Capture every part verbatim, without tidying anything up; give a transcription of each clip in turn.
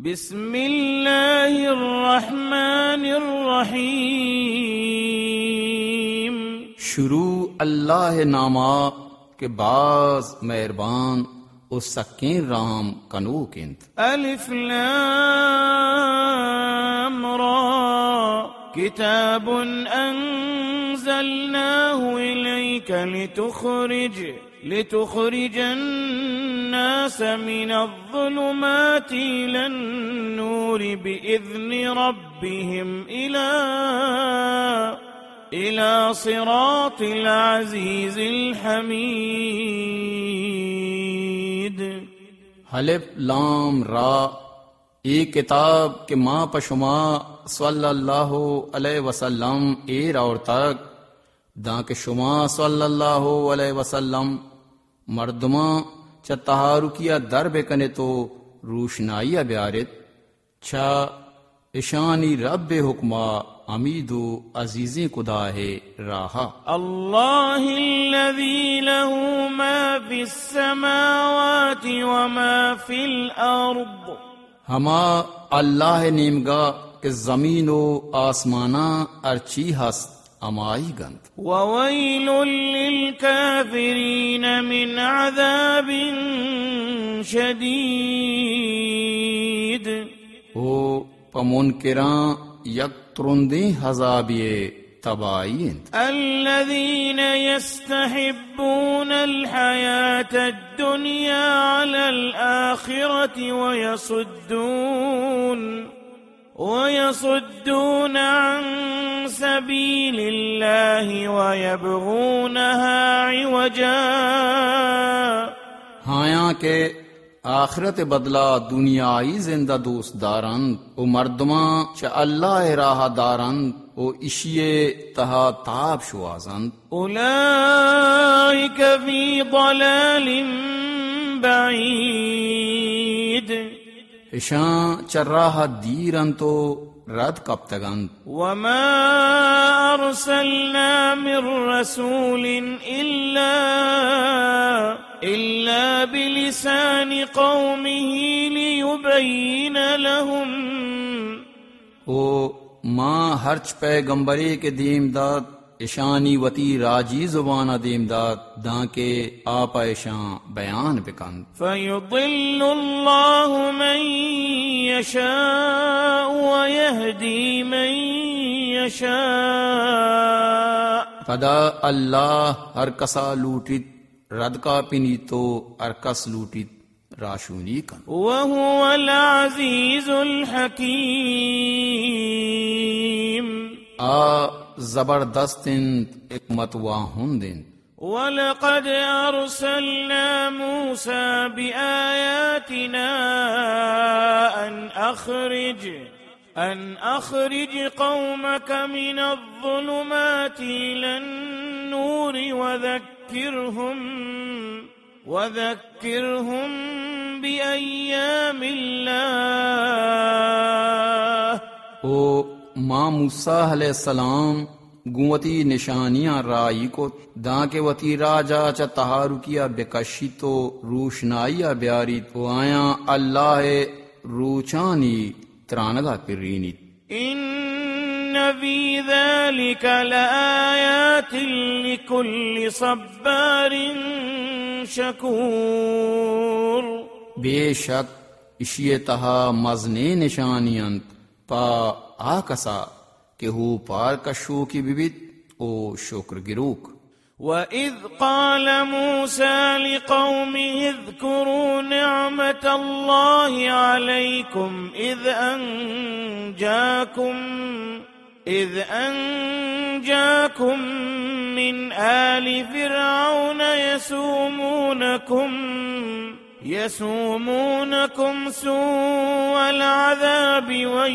بسم اللہ الرحمن الرحیم. شروع اللہ نامہ کے باز مہربان او سکین رام کنو کند. الف لام را کتاب انزلناه الیک لتخرج لتخرج الناس من الظلمات إلى النور بإذن ربهم إلى إلى صراط العزيز الحميد. حلف لام را ای کتاب کے ماں پشما صلی اللہ علیہ وسلم اے اور تک دا کہ شما صلی اللہ علیہ وسلم مردماں چ تہارکیا در بکنے تو روشنائی بیارت چھا اشانی رب حکمہ امیدو عزیزیں خدا ہے راہا. اللہ الذی له ما فی السماوات وما فی الارض. ہما اللہ نیمگا کہ زمین و آسمانہ ارچی ہست امائی گند. وویل للکافرین من عذاب شدید. او پمنکراں یک ترندیں حذابیے تبائین. الذین یستحبون الحیاة الدنیا علی الآخرة ویصدون وَيَصُدُّونَ عَن سَبِيلِ اللَّهِ وَيَبْغُونَهَا عِوَجًا. ہاں کہ آخرت بدلہ دنیای زندہ دوست دارند او مردماں چ اللہ راہ دارند او اشیے تہا تاب شوازند. اولئک فی ضلال بعید. اشاں چراہ دیرن تو رد کب تگند. وما ارسلنا من رسول الا الا بلسان قومه ليبين لهم. او ماں ہرچ پیغمبری کے دیم داد اشانی وتی راجی زبان دیم داد داں کے آپا اشان بیان بکند. فیضل اللہ من یشاء ویہدی من یشاء. پدا اللہ ہر کسا لوٹیت رد کا پینی تو ہر کس لوٹیت راشونی کن. وہو العزیز الحکیم. آ زبردست حکمت واہندن. وَلَقَدْ أَرْسَلْنَا مُوسَى بِآيَاتِنَا أَنْ أَخْرِجْ أَنْ أَخْرِجْ قَوْمَكَ مِنَ الظُّلُمَاتِ إِلَى النُّورِ وَذَكِّرْهُمْ وَذَكِّرْهُمْ بِأَيَّامِ اللَّهِ. او ماں موسیٰ علیہ السلام گوتی نشانیاں رائی کو داں کے وتی راجا چا تہارکیا بکشی تو روشنائیا بیاری تو آیاں اللہ روچانی ترانگا پرینی. ان فی ذلک لآیات لکل صبار شکور. بے شک اشیے تہا مزنے نشانیاں پا آکسا کہ ہو پار کشو کی بیبیت او شکر گروک. وَإِذْ قَالَ مُوسَى لِقَوْمِهِ اذْكُرُوا نِعْمَةَ اللَّهِ عَلَيْكُمْ إِذْ أَنْجَاكُمْ إِذْ أَنْجَاكُمْ مِنْ آلِ فِرْعَوْنَ يَسُومُونَكُمْ يسومونكم سوء العذاب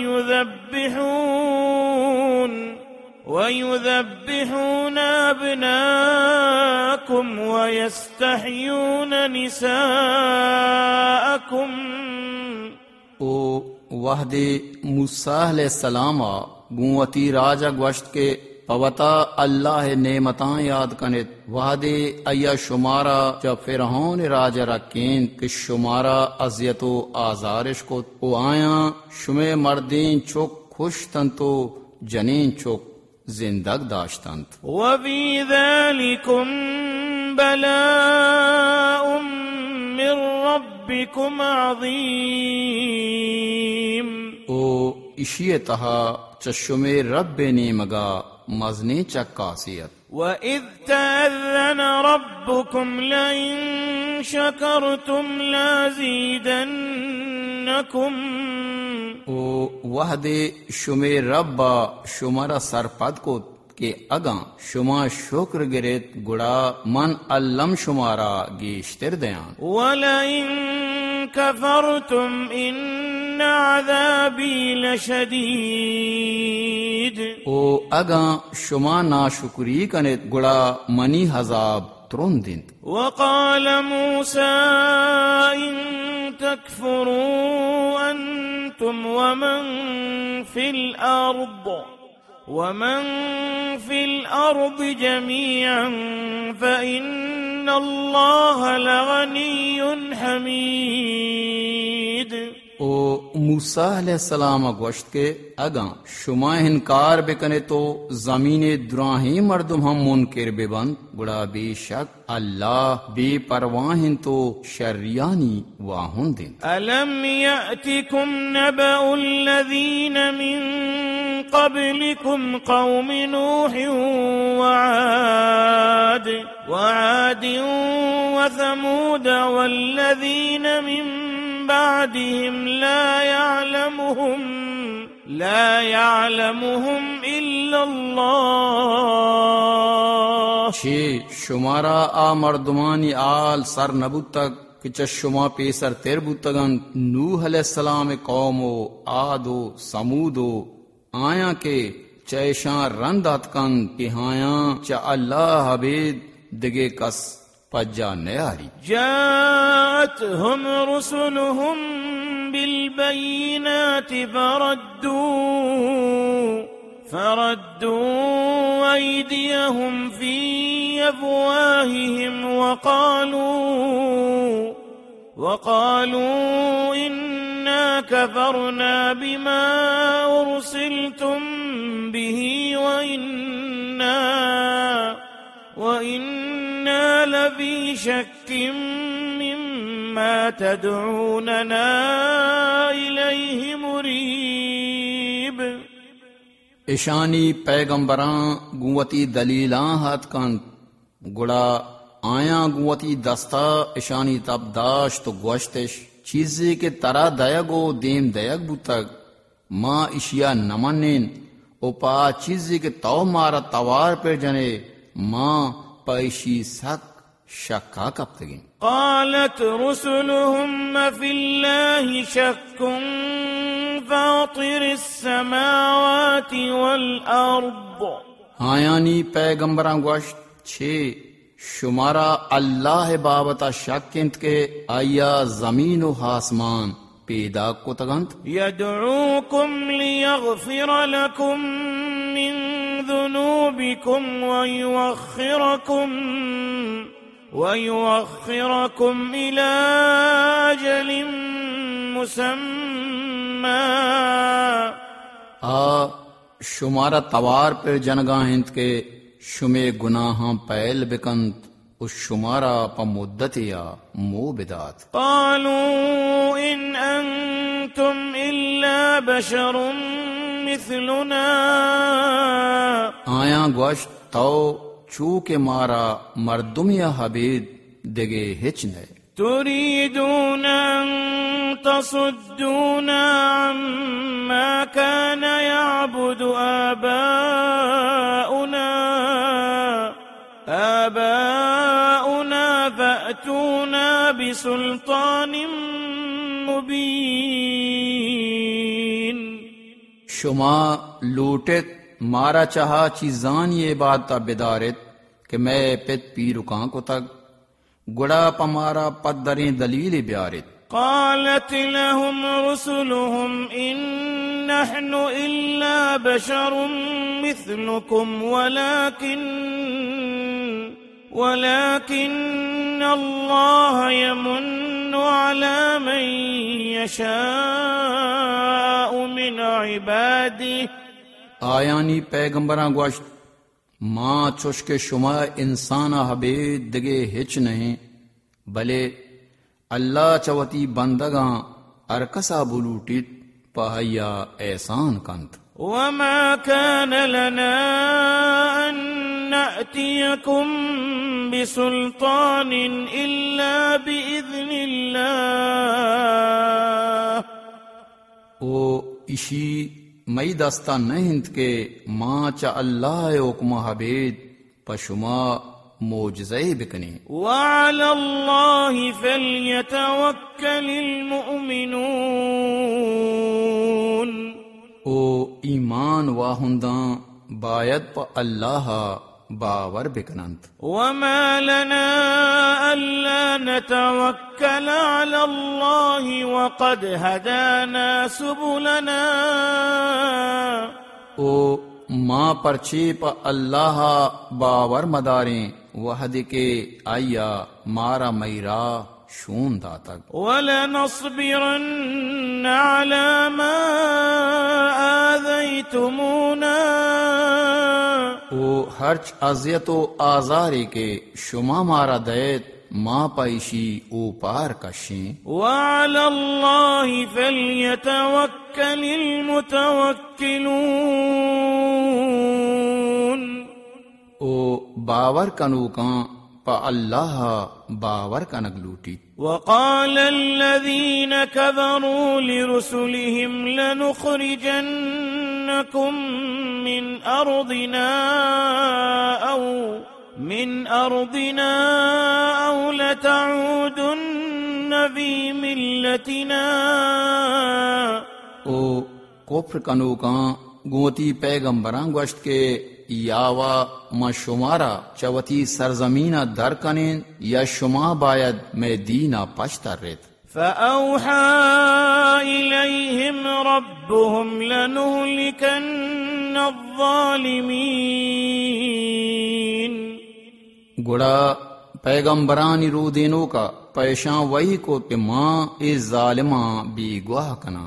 ويذبحون ويذبحون أبناءكم ويستحيون نساءكم. او وحد موسیٰ علیہ السلام گوتی راجہ گوشت کے پوتا اللہ نعمتاں یاد کنت وحدے ایا شمارا جب فرعون راج رکین کہ شمارا اذیت و آزارش کو او آیا شمع مردین چک خوش تنتو جنین چک زندگ داشتند وفي ذلكم بلاء من ربكم عظيم او اشی تہا چشم رب نے مگا مزنی چکاسیت وَإِذْ تَأَذَّنَ رَبُّكُمْ لَئِن شَكَرْتُمْ لَأَزِيدَنَّكُمْ او وحدے شمع ربا شمارا سرپد کو کہ اگاں شما شکر گرت گڑا من علم شمارا گیشتر دیان وَلَئِن كَفَرْتُمْ إِنَّ عَذَابِي لَشَدِيدٌ او اگاں شما ناشکری کنت گڑا منی حذاب ترون دند وقال موسى إن تكفروا أنتم ومن في الأرض ومن في الأرض جميعا فإن الله لغني حميد او موسیٰ علیہ السلام گوشت کے اگاں شما انکار بکنے تو زمین دراہی مردم ہم منکر بے بند گڑا بے شک اللہ بے پرواہن تو شریانی واہن دن ألم يأتكم نبأ الذين من قبلكم قوم نوح وعاد وعاد وثمود والذين من بعدهم لا يعلمهم لا يعلمهم إلا الله چھے شمارا آ مردمانی آل سر نبو تک کہ شما پیسر تیر بوتگن نوح علیہ السلام قومو آدو سمودو آیا کے چیشاں رندت کن کہ ہایا چا اللہ حبید دگے کس پجا نیاری جاءتهم رسلهم بالبينات فردوا فردوا أيديهم في أفواههم وقالوا وقالوا إنا كفرنا بما أرسلتم به وإنا وإنا لفي شك مما تدعوننا إليه مريب اشانی پیغمبراں گوتی دلیلاں ہاتھ کن گڑا آیا گوتی دستا اشانی تب داشت تو گوشتش چیزی کے ترا دیگو دیم دیگ بوتگ ماں اشیا نمنین او پا چیزی کے تو مارا توار پر جنے ماں پیشی سک شکا کپتگین قالت رسلهم في الله شك فاطر السماوات والأرض آیانی پیغمبراں گوشت چھے شمارا اللہ بابتا شکند کے آیا زمین و آسمان پیدا کو تگنت يدعوكم ليغفر لكم من ذنوبكم ويؤخركم ويؤخركم إلى أجل مسمى آ شمارا توار پر جنگاں ہند کے شمے گناہاں پیل بکند اس شمارا پا مدت یا مو بدات قالوا إن أنتم إلا بشر مثلنا آیا گوشت تو چوکے مارا مردم یا حبید دگے ہچ نئے تريدون أن تصدونا عما كان يعبد آباؤنا آباؤنا فأتونا بسلطان مبين شما لوٹت مارا چاہا چیزان یہ بات تا بدارت کہ میں پت پی رکاں کو تک گڑا پمارا پدریں دلیل بیارت قالت لهم رسلهم إن نحن إلا بشر مثلكم ولكن ولكن الله يمن على من يشاء من عباده. آیانی پیغمبراں گوشت ماں چوش کے شما انسانا حبید دگے ہچ نہیں بلے اللہ چوتی بندگاں ارکسا بلوٹیت پہیا احسان کنت. وما كان لنا أن نأتيكم بسلطان إلا بإذن الله. او اشی مئی دستا نہیں کے ماں چا اللہ حکم حبید پشما موجزے بکنے. وعلى الله فليتوكل المؤمنون. او ایمان واہنداں باید پا اللہ باور بکنند. وما لنا ألا نتوكل على الله وقد هدانا سبلنا. او ماں پرچے پا اللہ باور مداریں وحد کے آیا مارا میرا شون داتک. وَلَنَصْبِرَنَّ عَلَى مَا آذَيْتُمُونَا. او ہرچ اذیت و آزاری کے شما مارا دیت ماں پائشی او پار کشیں. وَعَلَى اللَّهِ فَلْيَتَوَكَّلِ الْمُتَوَكِّلُونَ. او باور کنو کان پا اللہ باور کنگ لوٹی. وقال الذين كفروا لرسلهم لنخرجنكم من أرضنا أو من أرضنا أو لتعودن في ملتنا. او کفر کنو کان گوتی پیغمبران گوشت کے یاوا ما شمارا چوتی سرزمینہ در کنین یا شما باید میں دینا پشتر ریت. فأوحى إليهم ربهم لنهلكن الظالمين. گڑا پیغمبرانی رو دینوں کا پیشاں وہی کو کہ ماں اس ظالماں بھی گواہ کنا.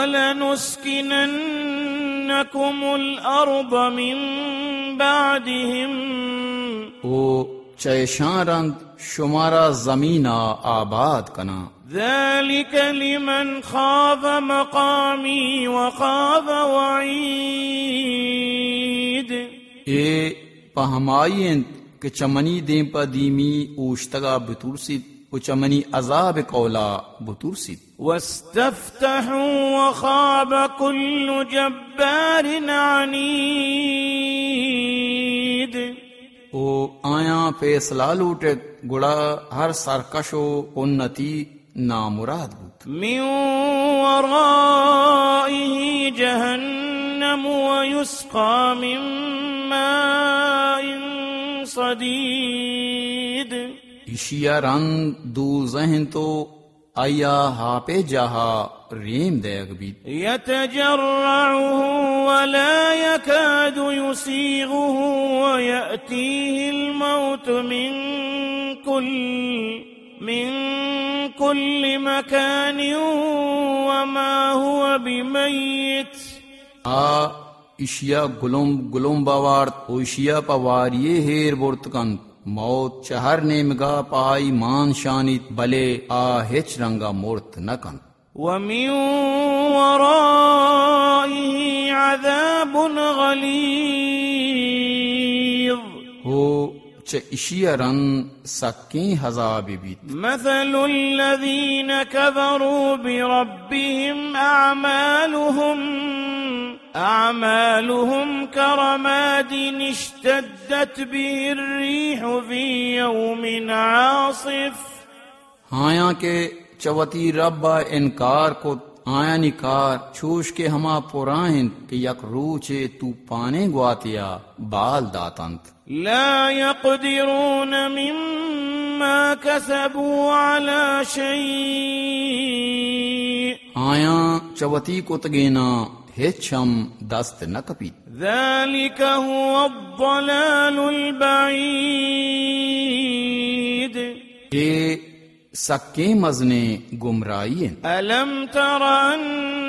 وَلَنُسْكِنَنَّكُمُ الْأَرْضَ مِن بَعْدِهِمْ. او چیشاں رند شمارا زمینہ آباد کنا. ذَلِكَ لِمَنْ خَافَ مَقَامِي وَخَافَ وَعِيدِ. اے پہمائین کہ چمنی دیں پا دیمی اوشتگا بطورسید و چمنی عذاب قولا بطورسید. وَاسْتَفْتَحُوا وَخَابَ كُلُّ جَبَّارٍ عَنِيدٍ. او آیاں فیصلہ لوٹے گڑا ہر سرکش و انتی نامراد بود. مِن وَرَائِهِ جَهَنَّمُ وَيُسْقَى مِن مَّاءٍ صَدِيدٍ. اشیا رند دو ذہن تو آیا ہاپے جہا ریم دیگ بیت. يتجرعه ولا يكاد يسيغه ويأتيه الموت من كل من كل مكان وما هو بميت. آ اشیا گلوم گلوم باوارت او اشیا پواریے ہیر بورتکن موت چہر نیمگا پائی مان شانیت بلے آ ہچ رنگا مورت نکن. ومن ورائه عذاب غلیظ. ہو چ اشیا رن سکیں حذاب بیت. مثل الذين كفروا بربهم أعمالهم أعمالهم كرماد اشتدت به الريح في يوم عاصف. ہاں کے چوتی ربا انکار کو آیا نکار چھوش کے ہما پرائن کہ یک روچے تو پانے گواتیا بال داتنت. لا يقدرون مما كسبوا على شيء. آیا چوتی کو تگینا ہچم دست نہ کپی ذلك هو الضلال البعيد اے سکے مزنے گمرائی ألم تر أن